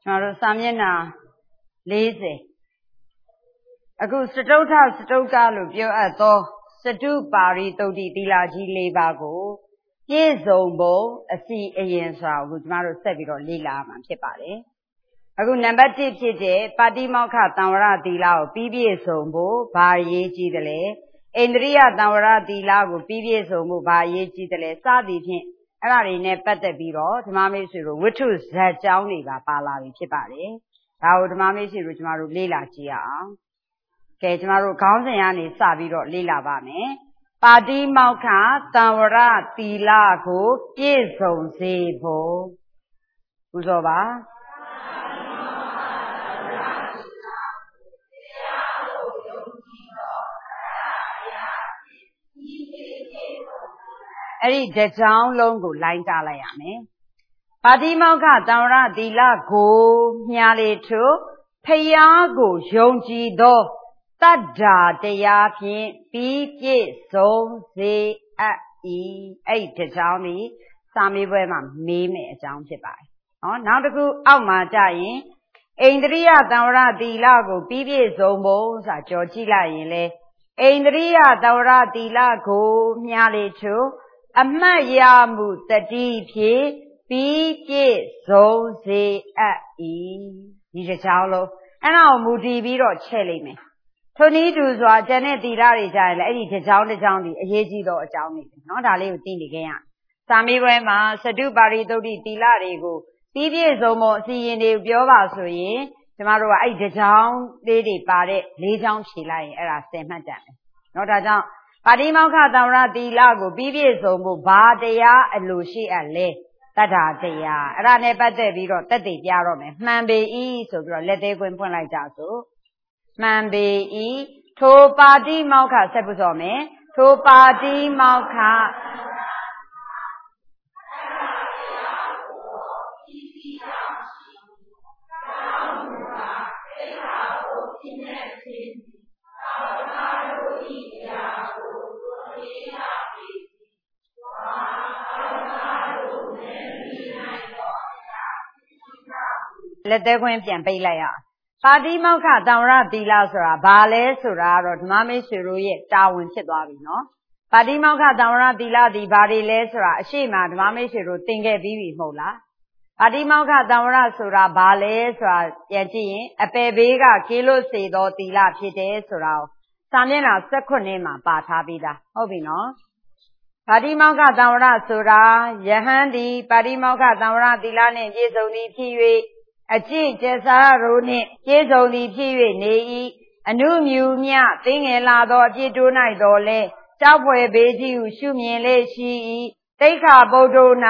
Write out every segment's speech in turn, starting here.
ကျွန်တော်တို့စာမျက်နှာ40အခုစတုထစတုကလို့ပြောအပ်သောစတုပါရိသုတ်တိသီလကြီး၄ပါးကိုပြည့်စုံဖို့အစီအရင်ဆိုတာကိုကျွန်တော်တို့ဆက်ပြီးတော့လေ့လာမှာဖြစ်ပါတယ်အခုနံပါတ်1ဖြစ်တဲ့ပါတိမောက္ခသံဝရသီလကိုပြီးပြည့်စုံဖို့ဘာအရေးကြီးတယ်လဲဣန္ဒြိယသံဝရသီလကိုပြီးပြည့်စုံဖို့ဘာအရေးကြီးတယ်လဲစသည်ဖြင့်အဲ့ဒါတွေနဲ့ပတ်သက်ပြီးတော့ဓမ္မမိတ်ဆွေတို့ဝိတ္ထုဇတ်ကြောင်းတွေကပါလာပြီဖြစ်ပါတယ်ဒါကိုဓမ္မမိတ်ဆွေတို့ကျွန်တော်တို့လေ့လာကြည့်အောင်ကဲကျွန်တော်တို့ခေါင်းစဉ်ကနေစပြီးတော့လေ့လာပါမယ်ပါတိမောက္ခသံဝရသီလကိုပြည့်စုံစေဖို့ဥသောပါအဲ့ဒီတစ်ကြောင်းလုံးကိုလိုင်းကြလိုက်ရမယ်ပါတိမောက္ခသံဝရသီလကိုမြာလေထုဖယားကိုယုံကြည်သောတတ္တာတရားဖြင့်ပြီးပြည့်စုံစေအပ်၏အဲ့ဒီတစ်ကြောင်းဒီစာမေးပွဲမှာမေးမယ်အကြောင်းဖြစ်ပါတယ်နောက်တစ်ခုအောက်မှာကြရင်ဣန္ဒြိယသံဝရသီလကိုပြီးပြည့်စုံဖို့ဆိုတာကြော်ကြည့်လိုက်ရင်လေဣန္ဒြိယသံဝရသီလကိုမြာလေထုအမှတ်ရမှုတတိဖြင့်ပြီးပြည့်စုံစေအပ်၏ဒီတစ်ကြောင်းလုံးအဲ့ဒါကိုမူတည်ပြီးတော့ချဲ့လိုက်မယ်ထိုနည်းတူစွာကျန်တဲ့သီလတွေကြရင်လည်းအဲ့ဒီတစ်ကြောင်းတစ်ကြောင်းဒီအရေးကြီးသောအကြောင်းတွေနော်ဒါလေးကိုသိနေခဲ့ရစာမေးပွဲမှာစတုပါရိသုတ်တိသီလတွေကိုပြီးပြည့်စုံဖို့အစီရင်တွေပြောပါဆိုရင်ကျမတို့ကအဲ့ဒီတစ်ကြောင်းလေးတွေပါတဲ့၄ကြောင်းဖြေလိုက်ရင်အဲ့ဒါ10မှတ်တန်တယ်နော်ဒါကြောင့်ပါတိမောက္ခသံဝရသီလကိုပြီးပြည့်စုံဖို့ဘာတရားအလိုရှိအပ်လဲတတ္ထာတရားအဲ့ဒါနဲ့ပတ်သက်ပြီးတော့တက်တည်ပြတော့မယ်မှန်ပေ၏ဆိုပြီးတော့လက်သေးခွင်းဖွင့်လိုက်ကြစို့မှန်ပေ၏ထိုပါတိမောက္ခဆက်ဖို့ဆိုမယ်ထိုပါတိမောက္ခလက်သေးခွင်းပြန်ပိတ်လိုက်ရပါတိမောက္ခသံဝရသီလဆိုတာဘာလဲဆိုတာတော့ဓမ္မမိတ်ဆွေတို့ရဲ့တာဝန်ဖြစ်သွားပြီနော်ပါတိမောက္ခသံဝရသီလဒီဘာတွေလဲဆိုတာအရှိမဓမ္မမိတ်ဆွေတို့သင်ခဲ့ပြီးပြီမဟုတ်လားပါတိမောက္ခသံဝရဆိုတာဘာလဲဆိုတာပြန်ကြည့်ရင်အပယ်ဘေးကကင်းလွတ်စေသောသီလဖြစ်တယ်ဆိုတာကိုစာမျက်နှာ18မှာပါထားပြီးသားဟုတ်ပြီနော်ပါတိမောက္ခသံဝရဆိုတာယဟန်ဒီပါတိမောက္ခသံဝရသီလနှင့်ပြည့်စုံသည်ဖြစ်၍အကျင့်ကျက်စားတို့နှင့်ပြည့်စုံသည်ဖြစ်၍နေ၏အနုမြူမြသိငယ်လာသောအပြစ်တိုး၌တော်လဲကြောက်ဖွယ်ဘေးကြီးဟုရှုမြင်လေရှိ၏တိက္ခဗုဒ္ဓ၌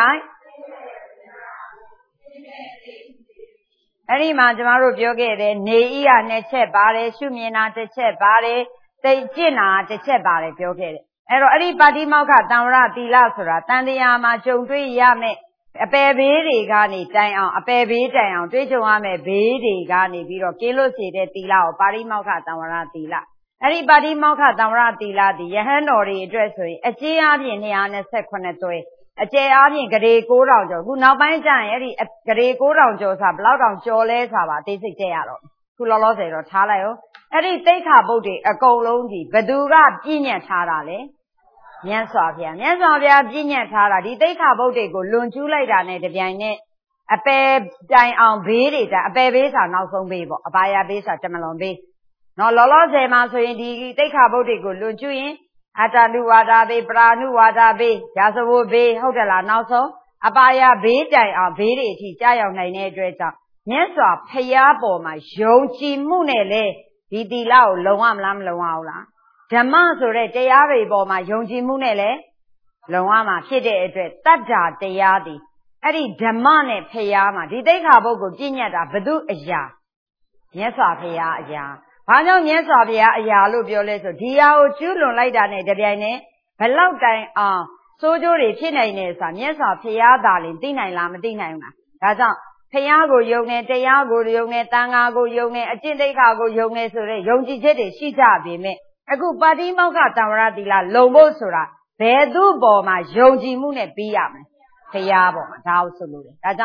အဲ့ဒီမှာကျမတို့ပြောခဲ့တယ်နေ၏က2ချက်ပါတယ်ရှုမြင်တာ1ချက်ပါတယ်သိကျင့်တာ1ချက်ပါတယ်ပြောခဲ့တယ်အဲ့တော့အဲ့ဒီပါတိမောက္ခသံဝရသီလဆိုတာတန်တရားမှာကြုံတွေ့ရမယ်အပယ်ဘေးတွေကနေတိုင်အောင်အပယ်ဘေးတိုင်အောင်တွေးကြုံရမယ်ဘေးတွေကနေပြီးတော့ကင်းလွတ်စေတဲ့သီလကိုပါတိမောက္ခသံဝရသီလအဲ့ဒီပါတိမောက္ခသံဝရသီလဒီယဟန်တော်တွေအတွက်ဆိုရင်အကျဉ်းအားဖြင့်228သွဲအကျယ်အားဖြင့်ဂရေ9000ကျော်ခုနောက်ပိုင်းကျရင်အဲ့ဒီဂရေ9000ကျော်ဆိုတာဘယ်လောက်တောင်ကျော်လဲဆိုတာပါအသေးစိတ်ကြည့်ရတော့ခုလောလောဆယ်တော့ထားလိုက်ရောအဲ့ဒီသိက္ခာပုဒ်တွေအကုန်လုံးကြီးဘသူကပြည့်ညတ်ထားတာလဲမြတ်စွာဘုရားပြည့်ညတ်ထားတာဒီသိက္ခာပုဒ်တွေကိုလွန်ကျူးလိုက်တာနဲ့တပြိုင်နက်အပယ်တိုင်အောင်ဘေးတွေတိုင်အပယ်ဘေးဆိုတာနောက်ဆုံးဘေးပေါ့အပါယဘေးဆိုတာတမလွန်ဘေးနော်လောလောဆယ်မှာဆိုရင်ဒီသိက္ခာပုဒ်တွေကိုလွန်ကျူးရင်အတ္တနုဝါဒဘေးပရာနုဝါဒဘေးရာဇဝတ်ဘေးဟုတ်တယ်လားနောက်ဆုံးအပါယဘေးတိုင်အောင်ဘေးတွေအထိကြာရောက်နိုင်တဲ့အတွက်ကြောင့်မြတ်စွာဘုရားပေါ်မှာယုံကြည်မှုနဲ့လေဒီသီလကိုလုံရမလားမလုံရဘူးလားဓမ္မဆိုတဲ့တရားတွေပေါ်မှာယုံကြည်မှုနဲ့လေလုံရမှာဖြစ်တဲ့အတွက်တတ္တာတရားသည်အဲ့ဒီဓမ္မနဲ့ဘုရားမှာဒီသိက္ခာပုဒ်ကိုပြည့်ညတ်တာဘု து အရာမြတ်စွာဘုရားအရာဘာကြောင့်မြတ်စွာဘုရားအရာလို့ပြောလဲဆိုဒီဟာကိုကျူးလွန်လိုက်တာနဲ့တပြိုင်နက်ဘလောက်တိုင်အောင်စိုးကျိုးတွေဖြစ်နိုင်တယ်ဆိုတာမြတ်စွာဘုရားသာလင်သိနိုင်လားမသိနိုင်ဘူးလားဒါကြောင့်ဘုရားကိုယုံတယ်တရားကိုယုံတယ်သံဃာကိုယုံတယ်အကျင့်သိက္ခာကိုယုံတယ်ဆိုတဲ့ယုံကြည်ချက်တွေရှိကြပေမဲ့အခုပါတိမောက္ခသံဝရသီလလုံဖို့ဆိုတာဘယ်သူ့ပေါ်မှာယုံကြည်မှုနဲ့ပြီးရမလဲဘုရားပေါ်မှာဒါကိုဆိုလို့တယ်ဒါကြောင့်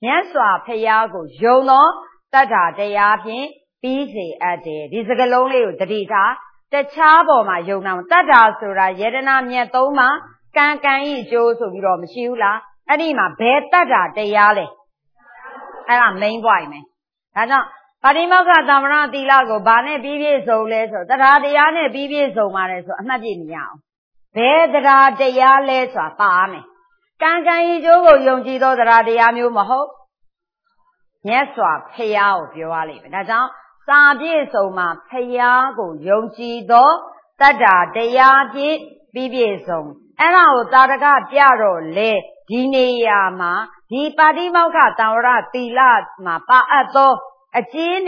မြတ်စွာဘုရားကိုယုံသောတတ္ထာတရားဖြင့်ပြီးစေအပ်တယ်ဒီစကားလုံးလေးကိုသတိထားတခြားပေါ်မှာယုံတာတတ္ထာဆိုတာယတနာမြတ်သုံးပါကံကံဤအကျိုးဆိုပြီးတော့မရှိဘူးလားအဲ့ဒီမှာဘယ်တတ္ထာတရားလဲအဲ့ဒါ main point ပဲဒါကြောင့်ပါတိမောက္ခသမ္မရသီလကိုဘာနဲ့ပြီးပြည့်စုံလဲဆိုတတ္ထာတရားနဲ့ပြီးပြည့်စုံပါတယ်ဆိုအမှတ်ပြမရအောင်ဘယ်တတ္ထာတရားလဲဆိုတာပါမယ်ကံကံဤကျိုးကိုယုံကြည်သောတတ္ထာတရားမျိုးမဟုတ်မြတ်စွာဘုရားကိုပြောရလိမ့်မယ်ဒါကြောင့်စာပြည့်စုံမှာဘုရားကိုယုံကြည်သောတတ္ထာတရားဖြင့်ပြီးပြည့်စုံအဲ့ဒါကိုတာရကပြတော့လေဒီနေရာမှာဒီပါတိမောက္ခသံဝရသီလမှာပါအပ်သောအကျဉ်း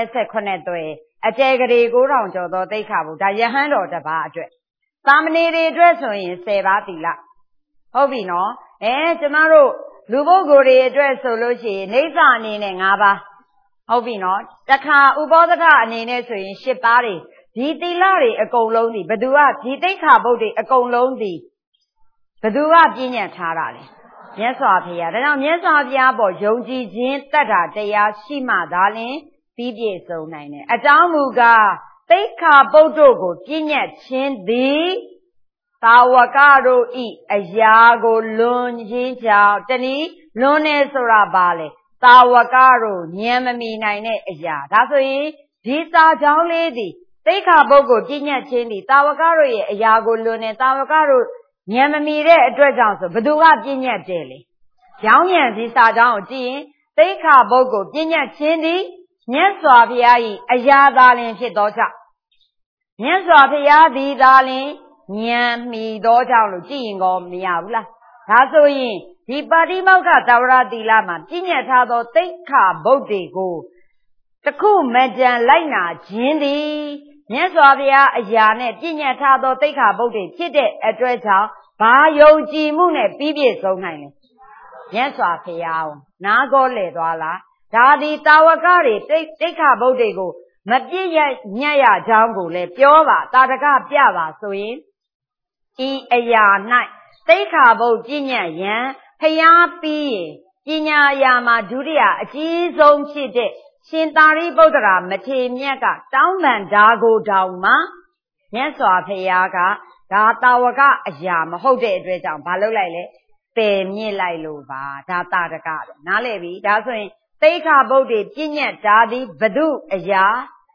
129သွဲအကျယ်ကလေး9000ကျော်သောသိက္ခာပုဒ်ဒါယဟန်တော်တစ်ပါးအတွက်သာမဏေတွေအတွက်ဆိုရင်10ပါးသီလဟုတ်ပြီနော်ကျမတို့လူပုဂ္ဂိုလ်တွေအတွက်ဆိုလို့ရှိရင်နေစာအနေနဲ့5ပါးဟုတ်ပြီနော်တခါဥပောဒကအနေနဲ့ဆိုရင်10ပါးတွေဒီသီလတွေအကုန်လုံးဒီဘသူကဒီသိက္ခာပုဒ်တွေအကုန်လုံးဒီဘသူကပြည့်ညတ်ထားတာလဲမြတ်စွာဘုရားဒါကြောင့်မြတ်စွာဘုရားပေါ်ယုံကြည်ခြင်းတတ္ထာတရားရှိမှသာလျှင်ပြီးပြည့်စုံနိုင်တယ်အကြောင်းမူကားသိက္ခာပုဒ်တို့ကိုပြည့်ညတ်ခြင်းသည်သာဝကတို့ဤအရာကိုလွန်ခြင်းကြောင့်တနည်းလွန်နေဆိုတာပါလေသာဝကတို့ဉာဏ်မမီနိုင်တဲ့အရာဒါဆိုရင်ဒီစာကြောင်းလေးသည်သိက္ခာပုဒ်ကိုပြည့်ညတ်ခြင်းသည်သာဝကတို့ရဲ့အရာကိုလွန်နေသာဝကတို့ဉာဏ်မမီတဲ့အတွက်ကြောင့်ဆိုဘသူကပြည့်ညတ်တယ်လေရောင်းဉာဏ်ဒီစာကြောင်းကိုကြည့်ရင်သိက္ခာပုဒ်ကိုပြည့်ညတ်ခြင်းသည်မြတ်စွာဘုရား၏အရာသာလင်ဖြစ်သောကြောင့်မြတ်စွာဘုရားသည်သာလင်ဉာဏ်မီသောကြောင့်လို့ကြည့်ရင်ကောမရဘူးလားဒါဆိုရင်ဒီပါတိမောက္ခသဝရသီလမှာပြည့်ညတ်ထားသောသိက္ခာပုဒ်တွေကိုတခုမကြံလိုက်နာခြင်းသည်မြတ်စွာဘုရားအရာနဲ့ပြည့်ညတ်ထားသောသိက္ခာပုဒ်တွေဖြစ်တဲ့အတွက်ကြောင့်ဘာယုံကြည်မှုနဲ့ပြီးပြည့်စုံနိုင်လဲမြတ်စွာဘုရားကိုနားကောလဲသွားလားဒါဒီတာဝကတွေသိက္ခာပုဒ်တွေကိုမပြည့်ညတ်ရကြောင်းကိုလည်းပြောပါတာတကပြပါဆိုရင်ဤအရာ၌သိက္ခာပုဒ်ပြည့်ညတ်ရန်ဘုရားပြီးရင်ပညာရာမှာဒုတိယအကြီးဆုံးဖြစ်တဲ့ရှင်သာရိပုတ္တရာမထေရမြတ်ကတောင်းပန်ဓာကိုတောင်မှမြတ်စွာဘုရားကဒါတာဝကအရာမဟုတ်တဲ့အတွက်ကြောင့်ဘာလုပ်လိုက်လဲပယ်မြစ်လိုက်လို့ပါဒါတာတကပဲနားလည်ပြီဒါဆိုရင်သိက္ခာပုဒ်တွေပြည့်ညတ်ဓာသည်ဘု து အရာ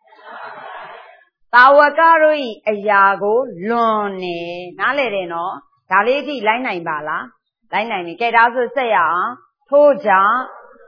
တာဝကတို့ဤအရာကိုလွန်နေနားလည်တယ်နော်ဒါလေးအထိလိုက်နိုင်ပါလားလိုက်နိုင်ပြီကဲဒါဆိုဆက်ရအောင်ထို့ကြောင့်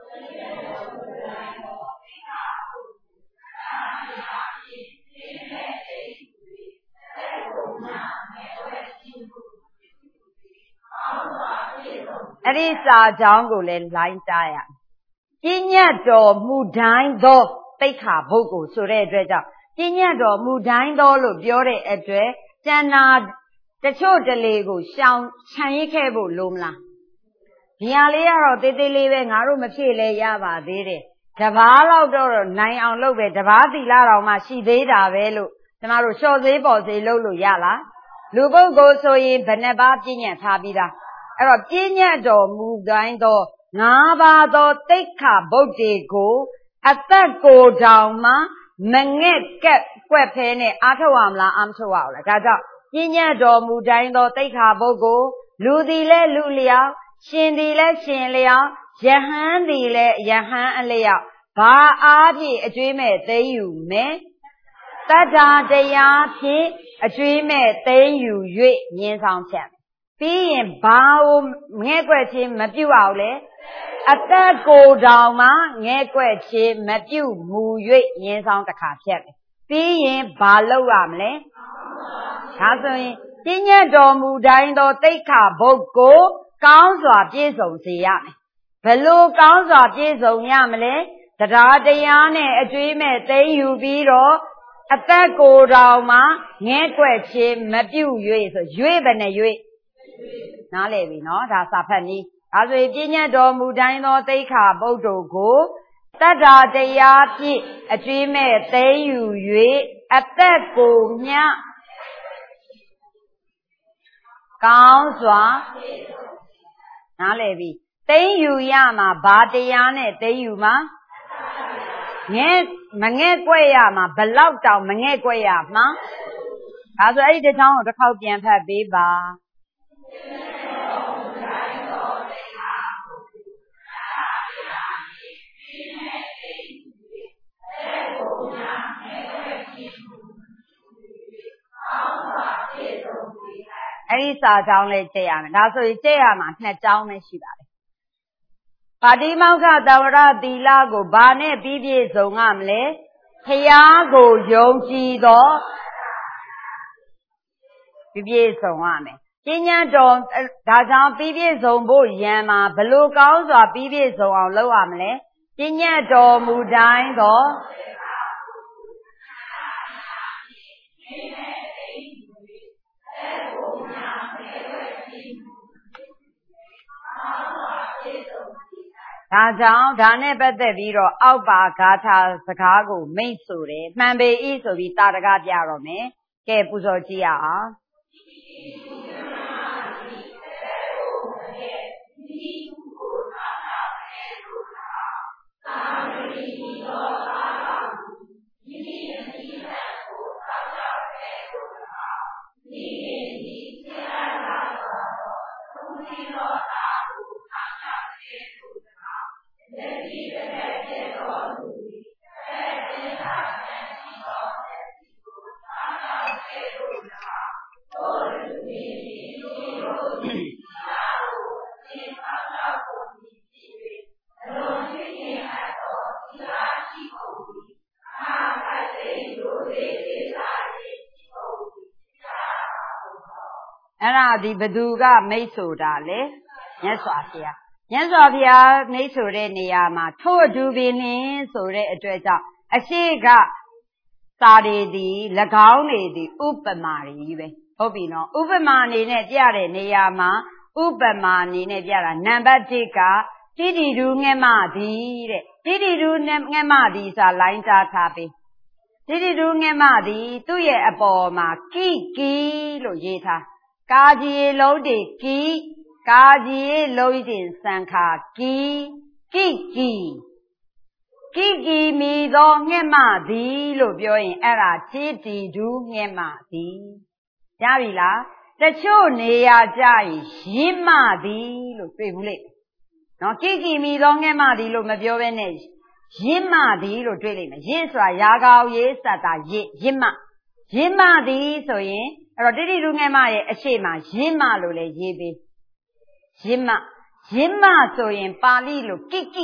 အဲ့ဒီစာကြောင်းကိုလည်းလိုင်းတားရပြည့်ညတ်တော်မူတိုင်းသောသိက္ခာပုဒ်ကိုဆိုတဲ့အတွက်ကြောင့်ပြည့်ညတ်တော်မူတိုင်းသောလို့ပြောတဲ့အတွက်ကျန်တာတချို့တလေကိုရှောင်ခြံရစ်ခဲ့ဖို့လိုမလားဒီဟာလေးကတော့တေးသေးလေးပဲငါတို့မဖြည့်လဲရပါသေးတယ်တပားလောက်တော့နိုင်အောင်လုပ်ပဲတပားသီလတော်မှရှိသေးတာပဲလို့ကျမတို့လျှော့သေးပေါ်သေးလုပ်လို့ရလားလူပုဂ္ဂိုလ်ဆိုရင်ဘယ်နှပါးပြည့်ညတ်ထားပြီးသားအဲ့တော့ပြည့်ညတ်တော်မူတိုင်းသော5ပါးသောသိက္ခာပုဒ်တွေကိုအသက်ကိုယ်တောင်မှမငဲ့ကက်ကွက်ဖဲနဲ့အားထုတ်ရမလားအားမထုတ်ရဘူးလားဒါကြောင့်ပြည့်ညတ်တော်မူတိုင်းသောသိက္ခာပုဒ်ကိုလူသည်လည်းလူလျောက်ရှင်သည်လည်းရှင်လျောက်ယဟန်သည်လည်းယဟန်အလျောက်ဘာအားဖြင့်အကျွေးမဲ့သိမ်းယူမယ်တတ္ထာတရားဖြင့်အကျွေးမဲ့သိမ်းယူ၍မြင်းဆောင်ဖြတ်ပြီးရင်ဘာကိုငဲ့ကွက်ခြင်းမပြုတ်အောင်လဲအသက်ကိုယ်တောင်မှငဲ့ကွက်ခြင်းမပြုတ်မူ၍မြင်းဆောင်တစ်ခါဖြတ်တယ်ပြီးရင်ဘာလုပ်ရမလဲဒါဆိုရင်ပြည့်ညတ်တော်မူတိုင်းသောသိက္ခာပုဒ်ကိုကောင်းစွာပြည့်စုံစေရမယ်ဘယ်လိုကောင်းစွာပြည့်စုံရမလဲတရားတရားနဲ့အကျွေးမဲ့သိမ်းယူပြီးတော့အသက်ကိုယ်တော်မှငဲ့ကွက်ခြင်းမပြုတ်၍ဆို၍ဘယ်နဲ့၍နားလည်ပြီနော်ဒါစာဖတ်နည်းဒါဆိုရင်ပြည့်ညတ်တော်မူတိုင်းသောသိက္ခာပုဒ်တို့ကိုတတ္ထာတရားဖြင့်အကျွေးမဲ့သိမ်းယူ၍အသက်ကိုမျှကောင်းစွာနားလည်ပြီသိမ်းယူရမှာဘာတရားနဲ့သိမ်းယူမှာမငဲ့ကွက်ရမှာဘလောက်တောင်မငဲ့ကွက်ရမှာဒါဆိုအဲ့ဒီတစ်ချောင်းကိုတစ်ခေါက်ပြန်ဖတ်ပေးပါအဲ့ဒီစာကြောင်းလေးကျက်ရမယ်ဒါဆိုရင်ကျက်ရမှာ2ကြောင်းပဲရှိပါတယ်ပါတိမောက္ခသဝရသီလကိုဘာနဲ့ပြီးပြည့်စုံရမလဲဖယားကိုယုံကြည်သောပြီးပြည့်စုံရမယ်ပညာတော်ဒါကြောင့်ပြီးပြည့်စုံဖို့ယံမှာဘလို့ကောင်းစွာပြီးပြည့်စုံအောင်လုပ်ရမလဲပညာတော်မူတိုင်းသောဒါကြောင့်ဒါနဲ့ပတ်သက်ပြီးတော့အောက်ပါဂါထာစကားကိုမိတ်ဆိုတယ်မှန်ပေ၏ဆိုပြီးတာတကပြတော့မယ်ကဲပူဇော်ကြည့်ရအောင်အဲ့ဒါဒီဘသူကမိတ်ဆိုတာလေမြတ်စွာဘုရားမြတ်စွာဘုရားမိတ်ဆိုတဲ့နေရာမှာထို့အတူပင်လင်းဆိုတဲ့အတွက်ကြောင့်အရှိကစာတွေဒီ၎င်းတွေဒီဥပမာတွေပဲဟုတ်ပြီနော်ဥပမာအနေနဲ့ပြတဲ့နေရာမှာဥပမာအနေနဲ့ပြတာနံပါတ်1ကတိတိဒုငဲ့မသည်တဲ့တိတိဒုငဲ့မသည်ဆိုတာလိုင်းကြားထားပေးတိတိဒုငဲ့မသည်သူ့ရဲ့အပေါ်မှာကိကိလို့ရေးထားကာကြီးလုံးတေကိကာကြီးလုံးတင်စံခါကိကိကိကိကိမီသောငှက်မသည်လို့ပြောရင်အဲ့ဒါတိတိဒုငှက်မသည်ရပြီလားတချို့နေရာကြရင်ရင်းမသည်လို့တွေ့ဘူးလေနော်ကိကိမီသောငှက်မသည်လို့မပြောဘဲနဲ့ရင်းမသည်လို့တွေ့လိမ့်မယ်ရင်းဆိုတာရာဂောင်ရေးစတာရင်းမသည်ဆိုရင်အဲ့တော့တိတိဒုငှက်မရဲ့အရှိမရင်းမလို့လည်းရေးပေးရင်းမဆိုရင်ပါဠိလိုကိကိ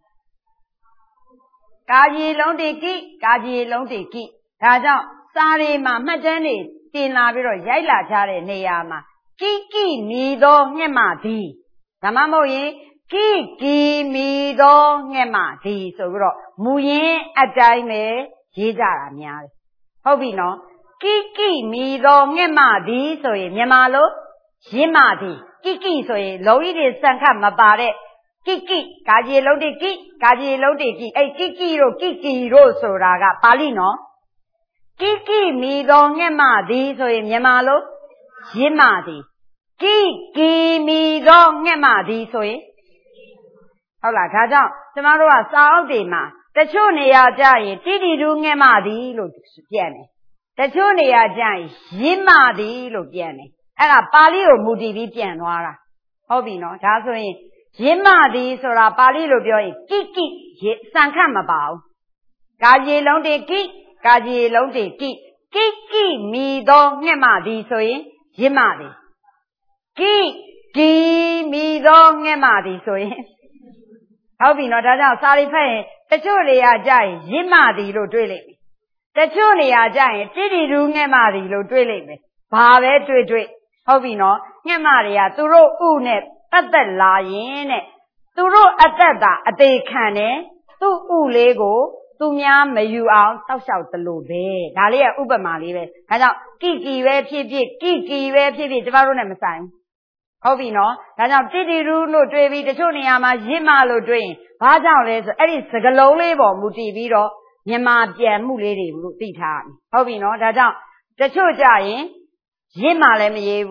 ကာကြီးလုံးတေကိကာကြီးလုံးတေကိဒါကြောင့်စာတွေမှာမှတ်တမ်းတွေတင်လာပြီးတော့ရိုက်လာကြတဲ့နေရာမှာကိကိမီသောငှက်မသည်ဒါမှမဟုတ်ရင်ကိကိမီသောငှက်မသည်ဆိုပြီးတော့မူရင်းအတိုင်းပဲရေးကြတာများတယ်ဟုတ်ပြီနော်ကိကိမီသောငှက်မသည်ဆိုရင်မြန်မာလိုရင်းမသည်ကိကိဆိုရင်လုံးကြီးတွေစံခတ်မပါတဲ့ကိကိကာကြီးလုံးတေကိကာကြီးလုံးတေကိအဲ့ကိကိတို့ကိကိတို့ဆိုတာကပါဠိနော်ကိကိမီသောငှက်မသည်ဆိုရင်မြန်မာလိုရင်းမသည်ကိကိမီသောငှက်မသည်ဆိုရင်ဟုတ်လားဒါကြောင့်ကျမတို့ကစာအုပ်တွေမှာတချို့နေရာကြရင်တိတိဒုငှက်မသည်လို့ပြန်တယ်တချို့နေရာကြရင်ရင်းမသည်လို့ပြန်တယ်အဲ့ဒါပါဠိကိုမူတည်ပြီးပြန်သွားတာဟုတ်ပြီနော်ဒါဆိုရင်ရင်းမသည်ဆိုတာပါဠိလိုပြောရင်ကိကိစံခတ်မပါဘူးကာကြီးလုံးတေကိကာကြီးလုံးတေကိကိကိမီသောငှက်မသည်ဆိုရင်ရင်းမသည်ကိကိမီသောငှက်မသည်ဆိုရင်ဟုတ်ပြီနော်ဒါကြောင့်စာရိဖတ်ရင်တချို့နေရာကြရင်ရင်းမသည်လို့တွေးလိုက်မယ်တချို့နေရာကြရင်တိတိဒုငှက်မသည်လို့တွေးလိုက်မယ်ဘာပဲတွေးဟုတ်ပြီနော်ငှက်မတွေကသူတို့ဥနဲ့ပတ်သက်လာရင်တဲ့သူတို့အသက်သာအသေးခံတယ်သူ့ဥလေးကိုသူများမယူအောင်တောက်လျှောက်သလိုပဲဒါလေးကဥပမာလေးပဲဒါကြောင့်ကိကိပဲဖြစ်ဖြစ်ကိကိပဲဖြစ်ဖြစ်ကျမတို့နဲ့မဆိုင်ဟုတ်ပြီနော်ဒါကြောင့်တိတိရူးလို့တွေ့ပြီးတချို့နေရာမှာရင့်မလို့တွေ့ရင်ဘာကြောင့်လဲဆိုအဲ့ဒီစကလုံးလေးပေါ်မူတည်ပြီးတော့မြန်မာပြန်မှုလေးတွေလို့သိထားရမယ်ဟုတ်ပြီနော်ဒါကြောင့်တချို့ကြရင်ရင့်မလည်းမရေးဘူး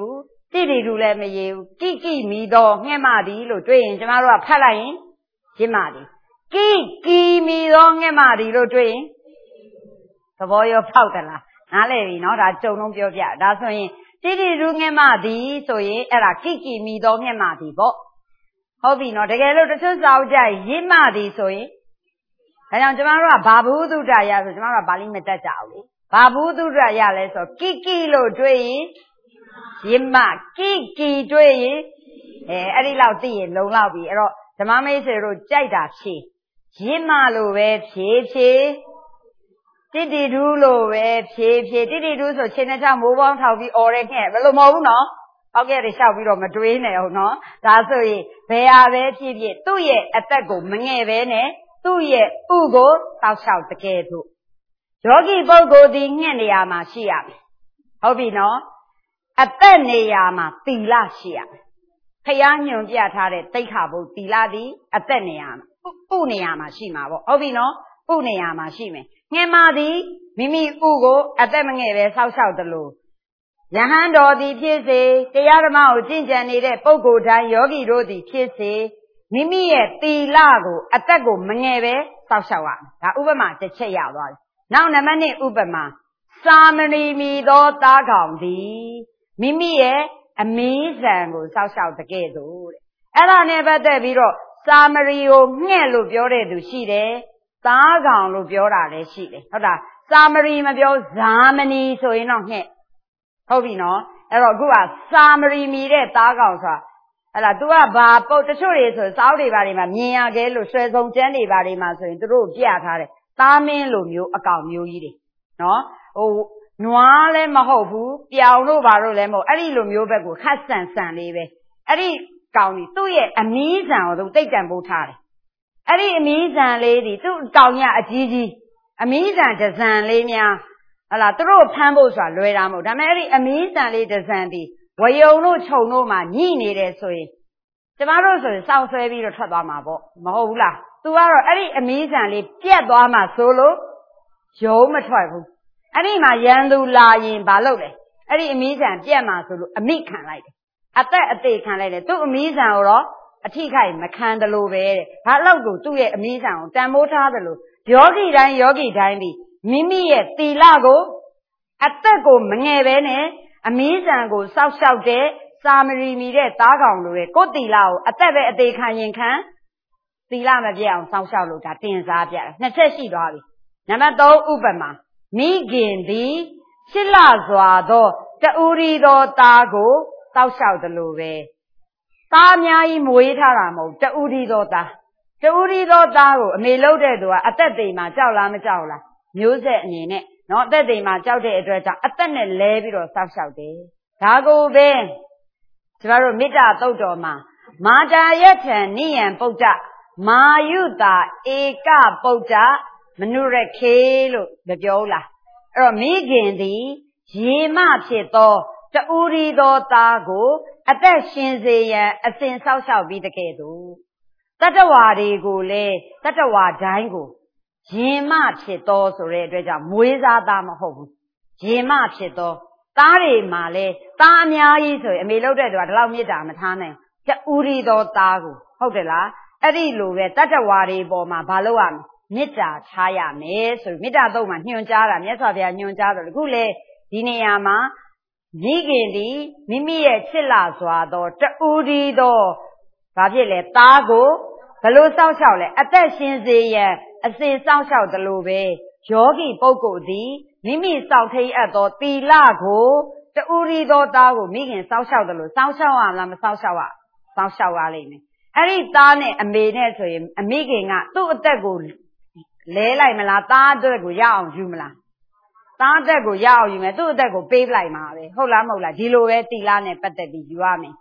တိတိတူလည်းမရေဘူးကိကိမီသောငှက်မသည်လို့တွေ့ရင်ကျမတို့ကဖတ်လိုက်ရင်ရင့်မသည်ကိကိမီသောငှက်မသည်လို့တွေ့ရင်သဘောရောဖောက်သလားနားလည်ပြီနော်ဒါကြုံလုံးပြောပြဒါဆိုရင်တိတိတူငှက်မသည်ဆိုရင်အဲ့ဒါကိကိမီသောငှက်မသည်ပေါ့ဟုတ်ပြီနော်တကယ်လို့တချို့စာအုပ်ကြရင့်မသည်ဆိုရင်ဒါကြောင့်ကျမတို့ကဘာဘူးတုဒ္ဒရဆိုကျမတို့ကပါဠိမတတ်ကြဘူးလေဘာဘူးတုဒ္ဒရလဲဆိုကိကိလို့တွေ့ရင်ရင့်မကိကိတွေ့ရင်အဲ့ဒီလောက်သိရင်လုံလောက်ပြီအဲ့တော့ဓမ္မမိတ်ဆွေတို့ကြိုက်တာဖြေရင့်မလို့ပဲဖြေတိတိတူးလို့ပဲဖြေတိတိတူးဆိုခြေနဲ့ချမိုးပေါင်းထောက်ပြီးអော်ရဲငှက်ဘယ်လိုမဟုတ်ဘူးနော်ဟုတ်ကဲ့လေလျှောက်ပြီးတော့မတွေးနဲ့ဟုတ်နော်ဒါဆိုရင်ဘယ်ဟာပဲဖြစ်ဖြစ်သူ့ရဲ့အသက်ကိုမငဲ့ပဲနဲ့သူ့ရဲ့ဥကိုတောက်လျှောက်တကယ်တို့ယောဂီပုဂ္ဂိုလ်ဒီငှက်နေရာမှာရှိရမယ်ဟုတ်ပြီနော်အသက်နေရာမှာသီလရှိရမယ်ဖျားညွန်ပြထားတဲ့တိဋ္ဌဘုသီလသည်အသက်နေရာမှာဥနေရာမှာရှိမှာပေါ့ဟုတ်ပြီနော်ဥနေရာမှာရှိမယ်ငှက်မသည်မိမိဥကိုအသက်မငဲ့ပဲစောက်ရှောက်တယ်လို့ယဟန်တော်သည်ဖြစ်စေတရားဓမ္မကိုကျင့်ကြံနေတဲ့ပုဂ္ဂိုလ်တိုင်းယောဂီတို့သည်ဖြစ်စေမိမိရဲ့သီလကိုအသက်ကိုမငဲ့ပဲစောက်ရှောက်ရမယ်ဒါဥပမာတစ်ချက်ရသွားပြီနောက်နံပါတ်2ဥပမာစာမဏီမီသောသားကောင်သည်မိမိရဲ့အမီးဆန်ကိုစောက်ရှောက်တကဲ့သို့တဲ့အဲ့ဒါနဲ့ပတ်သက်ပြီးတော့စာမဏီကိုငှက်လို့ပြောတဲ့သူရှိတယ်သားကောင်လို့ပြောတာလည်းရှိတယ်ဟုတ်တာစာမဏီမပြောဇာမဏီဆိုရင်တော့ငှက်ဟုတ်ပြီနော်အဲ့တော့အခုကစာမဏီမီတဲ့သားကောင်ဆိုတာအဲ့ဒါ तू ကဘာပုတ်တချို့တွေဆိုစောက်တွေဘာတွေမှာမြင်ရခဲ့လို့ဆွဲဆုံးကျန်းတွေဘာတွေမှာဆိုရင်သူတို့ပြထားတယ်သားမင်းလိုမျိုးအကောင်မျိုးကြီးတွေနော်နွားလည်းမဟုတ်ဘူးပြောင်တို့ဘာတို့လည်းမဟုတ်အဲ့ဒီလိုမျိုးဘက်ကိုခတ်ဆန်ဆန်လေးပဲအဲ့ဒီကောင်ကြီးသူ့ရဲ့အမီးဆန်ကိုသူတိတ်တန်ပို့ထားတယ်အဲ့ဒီအမီးဆန်လေးဒီသူ့ကောင်ရအကြီးကြီးအမီးဆန်တစ်စံလေးများဟလာသူတို့ဖမ်းဖို့ဆိုတာလွယ်တာမဟုတ်ဒါပေမဲ့အဲ့ဒီအမီးဆန်လေးတစ်စံဒီဝယုံတို့ခြုံတို့မှာညှိနေတယ်ဆိုရင်ကျမတို့ဆိုရင်စောင့်ဆွဲပြီးတော့ထွက်သွားမှာပေါ့မဟုတ်ဘူးလားသူကတော့အဲ့ဒီအမီးဆန်လေးပြတ်သွားမှဆိုလို့ရုံးမထွက်ဘူးအဲ့ဒီမှာရန်သူလာရင်ဘာလုပ်လဲအဲ့ဒီအမီးဆန်ပြတ်မှဆိုလို့အမိခံလိုက်တယ်အသက်အသေးခံလိုက်တယ်သူ့အမီးဆန်ကိုတော့အထိခိုက်မခံသလိုပဲတဲ့ဘာလို့ကိုသူ့ရဲ့အမီးဆန်ကိုတန်မိုးထားသလိုယောဂီတိုင်းဒီမိမိရဲ့သီလကိုအသက်ကိုမငယ်ပဲနဲ့အမီးဆန်ကိုစောက်ရှောက်တဲ့စာမရီမီတဲ့သားကောင်လိုတဲ့ကိုယ်သီလကိုအသက်ပဲအသေးခံရင်ခံသီလမပြတ်အောင်စောက်ရှောက်လို့ဒါတင်စားပြတယ်နှစ်ချက်ရှိသွားပြီနံပါတ်3ဥပမာမိခင်သည်ချစ်လှစွာသောတူရီသောသားကိုစောက်ရှောက်တယ်လို့ပဲသားအများကြီးမွေးထားတာမဟုတ်တူရီသောသားကိုအမေလှုပ်တဲ့သူကအသက်သေးမှကြောက်လားမကြောက်လားမျိုးဆက်အနေနဲ့နော်အသက်သေးမှကြောက်တဲ့အတွက်ကြောင့်အသက်နဲ့လဲပြီးတော့စောက်ရှောက်တယ်ဒါကိုပဲကျွန်တော်တို့မေတ္တာသုတ်တော်မှာမာတာယထံနိယံပုဒ္ဒမာယုတာဧကပုဒ္ဒမနုရခေလို့မပြောဘူးလားအဲ့တော့မိခင်သည်ရေမဖြစ်သောတူရီသောသားကိုအသက်ရှင်စေရန်အစဉ်စောက်ရှောက်ပြီးတကဲ့သို့တတ္တဝါတွေကိုလည်းတတ္တဝါတိုင်းကိုရင်မဖြစ်သောဆိုတဲ့အတွက်ကြောင့်မွေးစားသားမဟုတ်ဘူးရင်မဖြစ်သောသားတွေမှာလည်းသားအများကြီးဆိုရင်အမေလှုပ်တဲ့သူကဒီလောက်မေတ္တာမထားနိုင်တူရီသောသားကိုဟုတ်တယ်လားအဲ့ဒီလိုပဲတတ္တဝါတွေပေါ်မှာဘာလုပ်ရမလဲမေတ္တာထားရမယ်ဆိုပြီးမေတ္တာသုံးမှာညွှန်ကြားတာမြတ်စွာဘုရားညွှန်ကြားတယ်အခုလေဒီနေရာမှာမိခင်ဒီမိမိရဲ့ချစ်လှစွာသောတူရီသောဘာဖြစ်လဲသားကိုဘယ်လိုစောင့်ရှောက်လဲအသက်ရှင်စေရန်အစဉ်စောင့်ရှောက်တယ်လို့ပဲယောဂီပုဂ္ဂိုလ်သည်မိမိစောင့်ထိန်အပ်သောသီလကိုတူရီသောသားကိုမိခင်စောင့်ရှောက်တယ်လို့စောင့်ရှောက်ရမလားမစောင့်ရှောက်ရစောင့်ရှောက်ရလိမ့်မယ်အဲ့ဒီသားနဲ့အမေနဲ့ဆိုရင်အမိခင်ကသူ့အသက်ကိုလဲလိုက်မလားသားအသက်ကိုရအောင်ယူမလားသားအသက်ကိုရအောင်ယူမယ်သူ့အသက်ကိုပေးလိုက်မှာပဲဟုတ်လားမဟုတ်လားဒီလိုပဲသီလနဲ့ပတ်သက်ပြီးယူရမယ်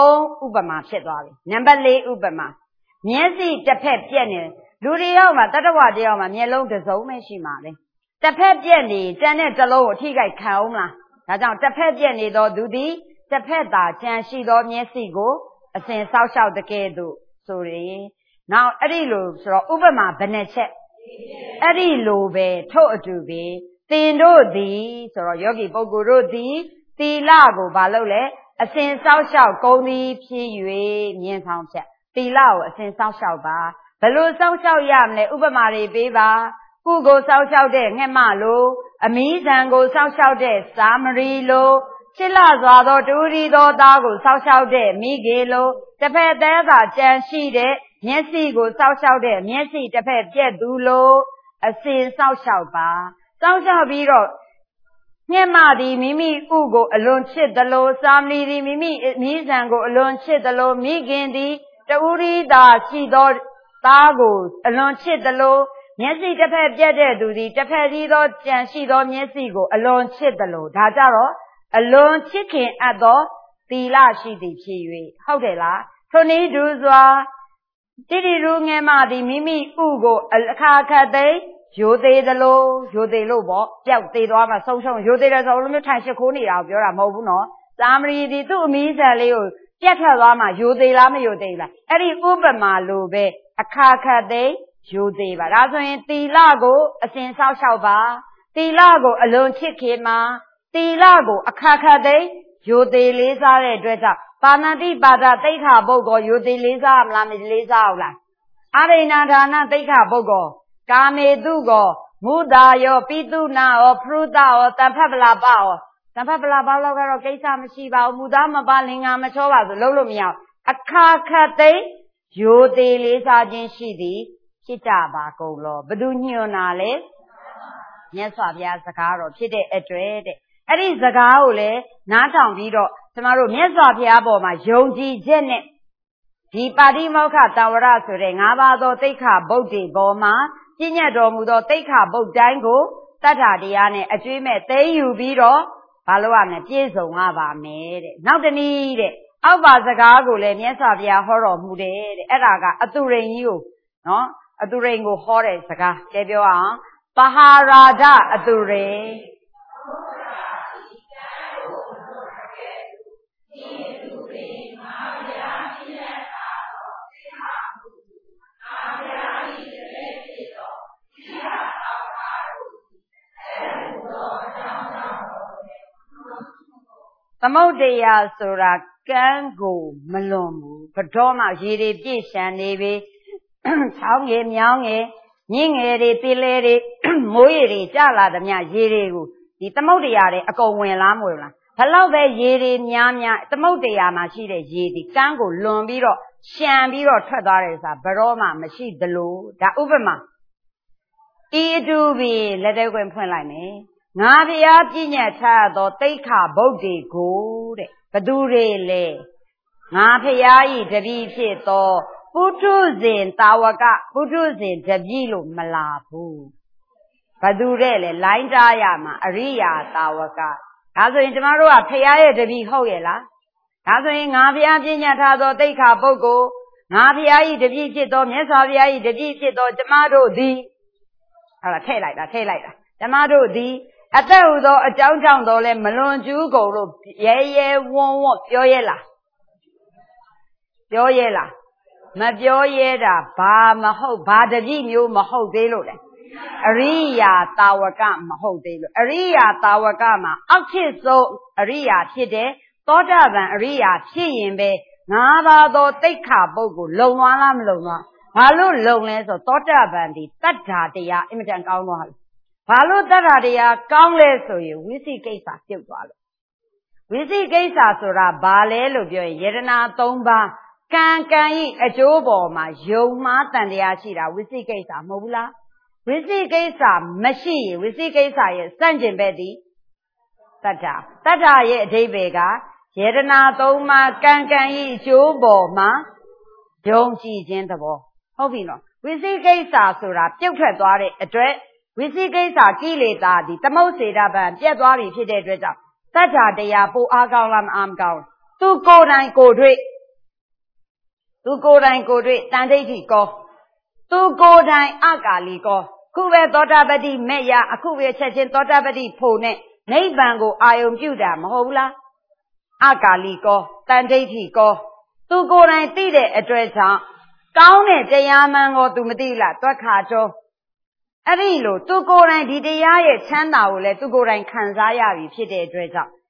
3ဥပမာဖြစ်သွားပြီနံပါတ်4ဥပမာမျက်စိတစ်ဖက်ပြက်နေလူတွေရောက်မှာတတ္တဝါတယောက်မှာမျက်လုံးတစ်စုံပဲရှိမှာပဲတစ်ဖက်ပြက်နေတန်တဲ့တစ်လုံးကိုအထိခိုက်ခံအောင်မလားဒါကြောင့်တစ်ဖက်ပြက်နေသောသူသည်တစ်ဖက်သာကြံရှိသောမျက်စိကိုအစဉ်စောက်ရှောက်တကဲ့သို့ဆိုရင်နောက်အဲ့ဒီလိုဆိုတော့ဥပမာဘယ်နှချက်အဲ့ဒီလိုပဲထို့အတူပဲသင်တို့သည်ဆိုတော့ယောဂီပုဂ္ဂိုလ်တို့သည်သီလကိုဘာလုပ်လဲအစဉ်စောက်လျှောက်ကုန်းသည်ဖြစ်၍မြင်ဆောင်ဖြတ်သီလကိုအစဉ်စောက်လျှောက်ပါဘယ်လိုစောက်လျှောက်ရမလဲဥပမာတွေပေးပါကုကိုစောက်လျှောက်တဲ့ငှက်မလိုအမီးဆံကိုစောက်လျှောက်တဲ့စာမရီလိုချစ်လာစွာသောတူရီသောသားကိုစောက်လျှောက်တဲ့မိကေလိုတစ်ဖက်သေးသာကြံရှိတဲ့မျက်စိကိုစောက်လျှောက်တဲ့မျက်စိတစ်ဖက်ပြက်သူလိုအစဉ်စောက်လျှောက်ပါစောက်လျှောက်ပြီးတော့ငှက်မသည်မိမိဥကိုအလွန်ချစ်သလိုစာမရီသည်မိမိမီးဆံကိုအလွန်ချစ်သလိုမိခင်သည်တူရီသာရှိသောသားကိုအလွန်ချစ်သလိုမျက်စိတစ်ဖက်ပြက်တဲ့သူသည်တစ်ဖက်ကြီးသောကြံရှိသောမျက်စိကိုအလွန်ချစ်သလိုဒါကြတော့အလွန်ချစ်ခင်အပ်သောသီလရှိသည်ဖြစ်၍ဟုတ်တယ်လားထိုနည်းတူစွာတိတိရူငယ်မသည်မိမိဥကိုအခါခတ်သိရိုသေးသလိုရိုသေးလို့ပေါ့ပျောက်သေးသွားမှဆုံးရှုံးရိုသေးတယ်ဆိုလိုမျိုးထိုင်ရှိခိုးနေတာကိုပြောတာမဟုတ်ဘူးနော်သာမရီသည်သူ့အမီးဆန်လေးကိုပြတ်ထွက်သွားမှရိုသေးလားမရိုသေးလားအဲ့ဒီဥပမာလိုပဲအခါခတ်သိရိုသေးပါဒါဆိုရင်သီလကိုအစဉ်စောက်ရှောက်ပါသီလကိုအလွန်ချစ်ခင်မှာသီလကိုအခါခတ်သိရိုသေးလေးစားတဲ့အတွက်ကြောင့်ပါဏတိပါဒသိက္ခာပုဂ္ဂိုလ်ရိုသေးလေးစားမလားမလေးစားဘူးလားအရိဏဒါနသိက္ခာပုဂ္ဂိုလ်ကာမေတုကောမုဒါယောပိတုနာယောဖရုတယောတံဖတ်ပလာပယောတံဖတ်ပလာပလောက်ကတော့ကိစ္စမရှိပါဘူးမူသားမပါလင်္ကာမချောပါဆိုလုံးလို့မရအောင်အခါခတ်သိရိုသေးလေးစားခြင်းရှိသည်ဖြစ်ကြပါကုန်လောဘသူညွှန်တာလဲမြတ်စွာဘုရားစကားတော်ဖြစ်တဲ့အတွက်တဲ့အဲ့ဒီစကားကိုလည်းနားထောင်ပြီးတော့ကျမတို့မြတ်စွာဘုရားပေါ်မှာယုံကြည်ချက်နဲ့ဒီပါတိမောက္ခတံဝရဆိုတဲ့၅ပါးသောသိက္ခာပုဒ်တွေပေါ်မှာပြည့်ညတ်တော်မူသောသိက္ခာပုဒ်တိုင်းကိုတတ္ထာတရားနဲ့အကျွေးမဲ့သိယူပြီးတော့ဘာလို့ရမလဲပြည့်စုံရပါမယ်တဲ့နောက်တနည်းတဲ့အောက်ပါစကားကိုလည်းမြတ်စွာဘုရားဟောတော်မူတယ်တဲ့အဲ့ဒါကအတုရိန်ကြီးကိုနော်အတုရိန်ကိုဟောတဲ့စကားကြည့်ပြောအောင်ပဟာရာဒအတုရိန်သမုဒ္ဒရာဆိုတာကမ်းကိုမလွန်ဘူးဘတော်မှရေတွေပြည့်ရှံနေပြီချောင်းငယ်မြောင်းငယ်မြင့်ငယ်တွေတိလဲတွေမိုးရေတွေကျလာသမျှရေတွေကိုဒီသမုဒ္ဒရာတွေအကုန်ဝင်လားမဝင်လားဘလောက်ပဲရေတွေများသမုဒ္ဒရာမှာရှိတဲ့ရေတွေကမ်းကိုလွန်ပြီးတော့ရှံပြီးတော့ထွက်သွားတယ်ဆိုတာဘတော်မှမရှိသလိုဒါဥပမာဤအတူပြီလက်သေးခွင့်ဖွင့်လိုက်မယ်ငါဘုရားပြည့်ညတ်ထားသောသိက္ခာပုဒ်တွေကိုတဲ့ဘသူတွေလဲငါဘုရားဤတပည့်ဖြစ်သောပုထုဇဉ်တာဝကပုထုဇဉ်တပည့်လို့မလာဘူးဘသူတဲ့လဲလိုင်းတားရမှာအရိယာတာဝကဒါဆိုရင်ကျမတို့ကဘုရားရဲ့တပည့်ဟုတ်ရဲ့လားဒါဆိုရင်ငါဘုရားပြည့်ညတ်ထားသောသိက္ခာပုဒ်ကိုငါဘုရားဤတပည့်ဖြစ်သောမြတ်စွာဘုရားဤတပည့်ဖြစ်သောကျမတို့သည်အဲ့ဒါထည့်လိုက်တာကျမတို့သည်အသက်ဟူသောအကြောင်းကြောင့်တော့လဲမလွန်ကျူးကုန်လို့ရဲဝံ့ပြောရဲလားမပြောရဲတာဘာတပည့်မျိုးမဟုတ်သေးလို့လဲအရိယာတာဝကမဟုတ်သေးလို့အရိယာတာဝကမှာအောက်ဖြစ်ဆုံးအရိယာဖြစ်တဲ့သောတာပန်အရိယာဖြစ်ရင်ပဲ၅ပါးသောသိက္ခာပုဒ်ကိုလုံသွားလားမလုံသွားဘာလို့လုံလဲဆိုသောတာပန်ဒီတတ္ထာတရားအင်မတန်ကောင်းသွားတယ်ဘာလို့တတ္ထာတရားကောင်းလဲဆိုရင်ဝိသိကိစ္စပြုတ်သွားလို့ဝိသိကိစ္စဆိုတာဘာလဲလို့ပြောရင်ယတနာ၃ပါးကံဤအကျိုးပေါ်မှာယုံမှားတန်တရားရှိတာဝိသိကိစ္စမဟုတ်ဘူးလားဝိသိကိစ္စမရှိရင်ဝိသိကိစ္စရဲ့စန့်ကျင်ဘက်သည်တတ္ထာရဲ့အဓိပ္ပာယ်ကယတနာ၃ပါးကံဤအကျိုးပေါ်မှာယုံကြည်ခြင်းသဘောဟုတ်ပြီနော်ဝိသိကိစ္စဆိုတာပြုတ်ထွက်သွားတဲ့အတွက်ဝိသိကိစ္စကိလေသာသည်သမုတ်စေတပံပြတ်သွားပြီဖြစ်တဲ့အတွက်ကြောင့်တတ္ထာတရားပိုအားကောင်းလားမအားကောင်းသူကိုယ်တိုင်ကိုယ်တွေ့တန်ဋိဋ္ဌိကောသူကိုယ်တိုင်အကာလီကောခုပဲသောတာပတိမဲ့ရအခုပဲချက်ချင်းသောတာပတိဖို့နဲ့နိဗ္ဗာန်ကိုအာယုံပြုတာမဟုတ်ဘူးလားအကာလီကောတန်ဋိဋ္ဌိကောသူကိုယ်တိုင်သိတဲ့အတွက်ကြောင့်ကောင်းတဲ့တရားမှန်ကိုသူမသိလားတွက်ခါတော့အဲ့ဒီလိုသူကိုယ်တိုင်ဒီတရားရဲ့ချမ်းသာကိုလည်းသူကိုယ်တိုင်ခံစားရပြီဖြစ်တဲ့အတွက်ကြောင့်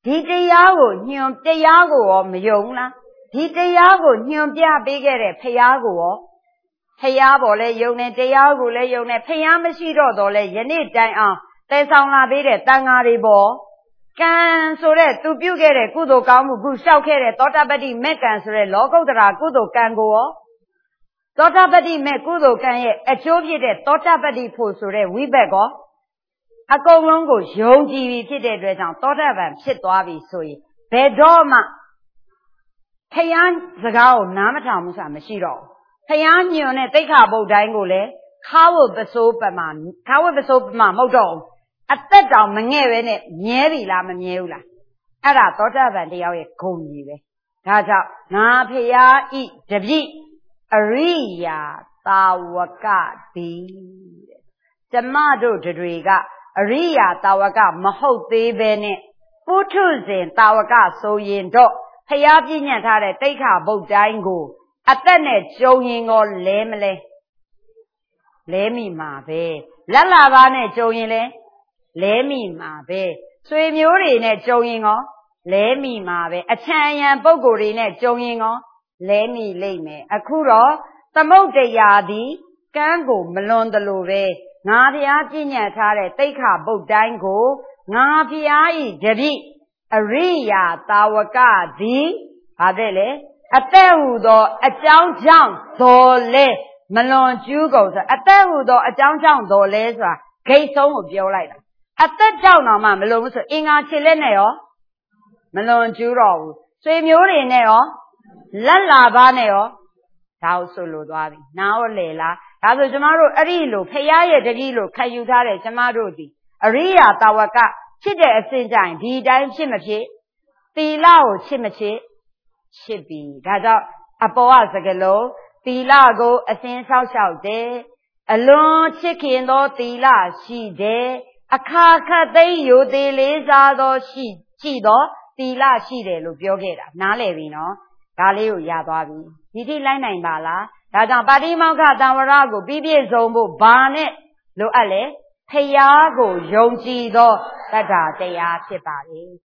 ဒီတရားကိုညွန်တရားကိုရောမယုံလားဒီတရားကိုညွန်ပြပေးခဲ့တဲ့ဖရာကိုရောဖရာပေါ်လဲယုံနေတရားကိုလည်းယုံနေဖရာမရှိတော့တော့လဲယနေ့တိုင်အောင်တဲဆောင်လာပေးတဲ့တန်ဃာတွေပေါ်ကံဆိုတဲ့သူပြုခဲ့တဲ့ကုသိုလ်ကောင်းမှုခုလျှောက်ခဲ့တဲ့သောတာပတ္တိမေကံဆိုတဲ့လောကုတ္တရာကုသိုလ်ကံကိုရောသောတာပတ္တိမေကုသိုလ်ကံရဲ့အကျိုးဖြစ်တဲ့သောတာပတ္တိဖို့ဆိုတဲ့ဝိဘက်ကောအကုန်လုံးကိုယုံကြည်ပြီးဖြစ်တဲ့အတွက်ကြောင့်သောတာပန်ဖြစ်သွားပြီဆိုရင်ဘယ်တော့မှဖယားစကားကိုနားမထောင်ဘူးဆိုတာမရှိတော့ဘူးဖယားညွန်တဲ့တိက္ခာပုဒ်တိုင်းကိုလည်းခါဝတ်ပစိုးပမမဟုတ်တော့ဘူးအသက်တောင်မငဲ့ပဲနဲ့မြဲပြီလားမမြဲဘူးလားအဲ့ဒါသောတာပန်တရားရဲ့ဂုဏ်ကြီးပဲဒါကြောင့်ငါဖယားဤတပည့်အရိယာသာဝကသည်တဲ့ကျမတို့တွေကအရိယာသာဝကမဟုတ်သေးပဲနဲ့ပုထုဇဉ်သာဝကဆိုရင်တော့ဖယားပြညတ်ထားတဲ့တိက္ခာပုဒ်တိုင်းကိုအသက်နဲ့ကြုံရင်ကောလဲမလဲလဲမိမှာပဲလက်လာပါနဲ့ကြုံရင်လဲမိမှာပဲဆွေမျိုးတွေနဲ့ကြုံရင်ကောလဲမိမှာပဲအချမ်းအယံပုဂ္ဂိုလ်တွေနဲ့ကြုံရင်ကောလဲမိလိမ့်မယ်အခုတော့သမုဒ္ဒရာသည်ကံကိုမလွန်သလိုပဲငါဖျားပြညတ်ထားတဲ့တိက္ခာပုဒ်တိုင်းကိုငါဖျားဤတပည့်အရိယာသာဝကသည်ဘာတဲ့လဲအသက်ဟူသောအကြောင်းကြောင့်တော်လဲမလွန်ကျူးကုန်ဆိုအသက်ဟူသောအကြောင်းကြောင့်တော်လဲဆိုတာဂိတ်ဆုံးကိုပြောလိုက်တာအသက်ကြောင့်တော့မှမလွန်ဘူးဆိုအင်္ဂါခြေလက်နဲ့ရောမလွန်ကျူးတော့ဘူးဆွေမျိုးတွေနဲ့ရောလက်လာပါနဲ့ရောဒါကိုဆိုလိုသွားပြီနားရောလေလားဒါဆိုကျမတို့အဲ့ဒီလိုဖရာရဲ့တပည့်လို့ခံယူထားတဲ့ကျမတို့ဒီအရိယာတာဝကဖြစ်တဲ့အစဉ်ကြိုင်ဒီတိုင်းဖြစ်မဖြစ်သီလကိုချစ်မချစ်ချစ်ပြီဒါကြောင့်အပေါ်ကစကလုံးသီလကိုအစဉ်ဆောက်ရှောက်တယ်အလွန်ချစ်ခင်သောသီလရှိတယ်အခါခတ်သိမ်းယိုသေးလေးစားသောရှိသောသီလရှိတယ်လို့ပြောခဲ့တာနားလည်ပြီနော်ဒါလေးကိုရသွားပြီဒီထိလိုက်နိုင်ပါလားဒါကြောင့်ပါတိမောက္ခသံဝရကိုပြည့်ပြည့်စုံဖို့ဘာနဲ့လိုအပ်လဲဖရာကိုယုံကြည်သောတတ္ထာတရားဖြစ်ပါလေ